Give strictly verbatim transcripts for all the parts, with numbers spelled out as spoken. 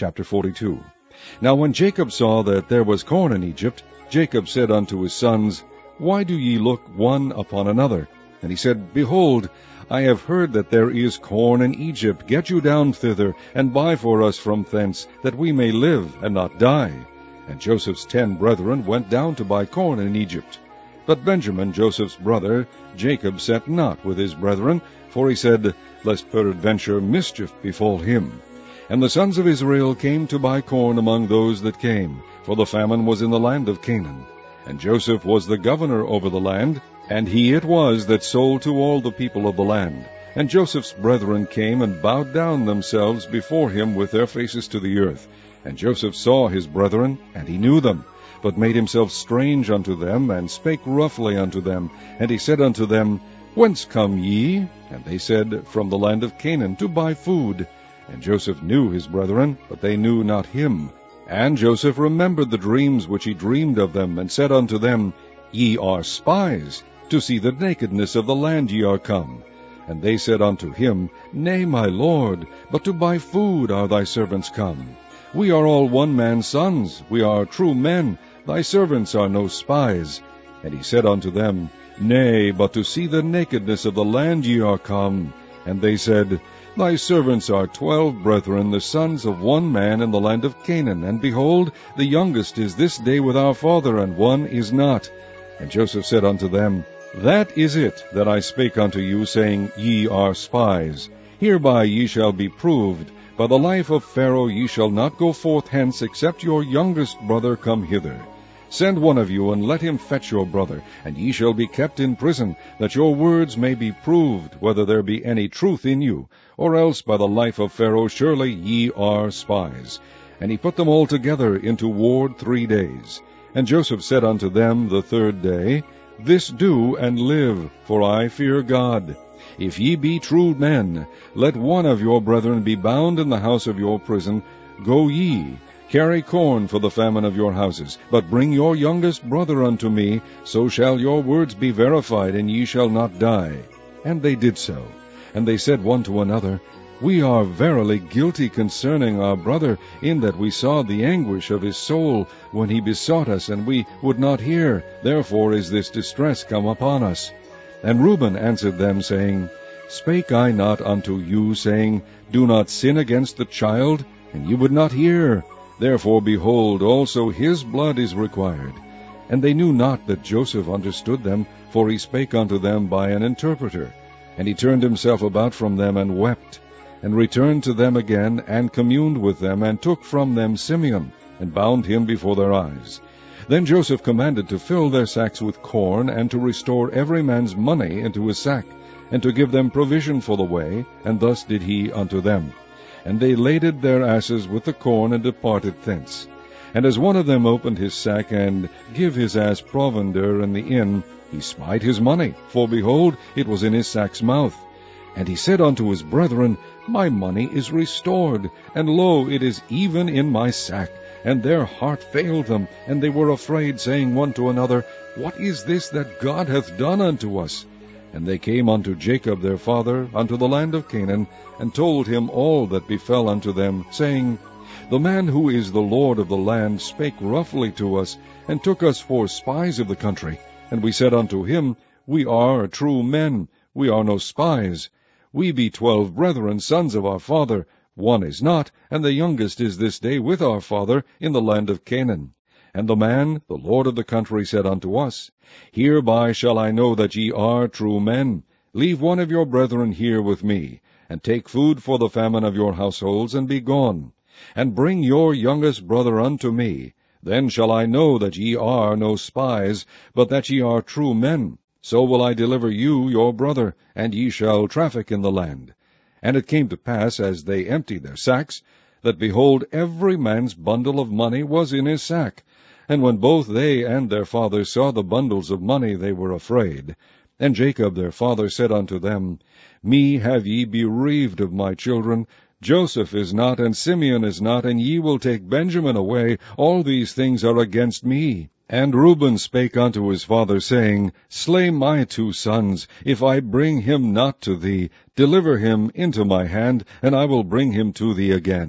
Chapter forty-two. Now when Jacob saw that there was corn in Egypt, Jacob said unto his sons, Why do ye look one upon another? And he said, Behold, I have heard that there is corn in Egypt. Get you down thither, and buy for us from thence, that we may live and not die. And Joseph's ten brethren went down to buy corn in Egypt. But Benjamin, Joseph's brother, Jacob sat not with his brethren, for he said, Lest peradventure mischief befall him. And the sons of Israel came to buy corn among those that came, for the famine was in the land of Canaan. And Joseph was the governor over the land, and he it was that sold to all the people of the land. And Joseph's brethren came and bowed down themselves before him with their faces to the earth. And Joseph saw his brethren, and he knew them, but made himself strange unto them, and spake roughly unto them. And he said unto them, Whence come ye? And they said, From the land of Canaan, to buy food. And Joseph knew his brethren, but they knew not him. And Joseph remembered the dreams which he dreamed of them, and said unto them, Ye are spies, to see the nakedness of the land ye are come. And they said unto him, Nay, my lord, but to buy food are thy servants come. We are all one man's sons, we are true men, thy servants are no spies. And he said unto them, Nay, but to see the nakedness of the land ye are come. And they said, Thy servants are twelve brethren, the sons of one man in the land of Canaan, and behold, the youngest is this day with our father, and one is not. And Joseph said unto them, That is it that I spake unto you, saying, Ye are spies. Hereby ye shall be proved. By the life of Pharaoh ye shall not go forth hence, except your youngest brother come hither. Send one of you, and let him fetch your brother, and ye shall be kept in prison, that your words may be proved, whether there be any truth in you, or else by the life of Pharaoh surely ye are spies. And he put them all together into ward three days. And Joseph said unto them the third day, This do, and live, for I fear God. If ye be true men, let one of your brethren be bound in the house of your prison. Go ye, carry corn for the famine of your houses, but bring your youngest brother unto me, so shall your words be verified, and ye shall not die. And they did so. And they said one to another, We are verily guilty concerning our brother, in that we saw the anguish of his soul when he besought us, and we would not hear. Therefore is this distress come upon us. And Reuben answered them, saying, Spake I not unto you, saying, Do not sin against the child? And ye would not hear. Therefore, behold, also his blood is required. And they knew not that Joseph understood them, for he spake unto them by an interpreter. And he turned himself about from them, and wept, and returned to them again, and communed with them, and took from them Simeon, and bound him before their eyes. Then Joseph commanded to fill their sacks with corn, and to restore every man's money into his sack, and to give them provision for the way, and thus did he unto them. And they laded their asses with the corn, and departed thence. And as one of them opened his sack, and give his ass provender in the inn, he spied his money, for behold, it was in his sack's mouth. And he said unto his brethren, My money is restored, and lo, it is even in my sack. And their heart failed them, and they were afraid, saying one to another, What is this that God hath done unto us? And they came unto Jacob their father, unto the land of Canaan, and told him all that befell unto them, saying, The man who is the Lord of the land spake roughly to us, and took us for spies of the country. And we said unto him, We are true men, we are no spies. We be twelve brethren, sons of our father. One is not, and the youngest is this day with our father in the land of Canaan. And the man, the lord of the country, said unto us, Hereby shall I know that ye are true men. Leave one of your brethren here with me, and take food for the famine of your households, and be gone. And bring your youngest brother unto me. Then shall I know that ye are no spies, but that ye are true men. So will I deliver you your brother, and ye shall traffic in the land. And it came to pass, as they emptied their sacks, that, behold, every man's bundle of money was in his sack. And when both they and their father saw the bundles of money, they were afraid. And Jacob their father said unto them, Me have ye bereaved of my children. Joseph is not, and Simeon is not, and ye will take Benjamin away. All these things are against me. And Reuben spake unto his father, saying, Slay my two sons, if I bring him not to thee. Deliver him into my hand, and I will bring him to thee again.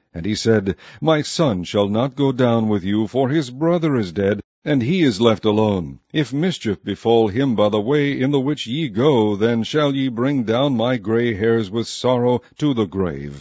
And he said, My son shall not go down with you, for his brother is dead, and he is left alone. If mischief befall him by the way in the which ye go, then shall ye bring down my grey hairs with sorrow to the grave.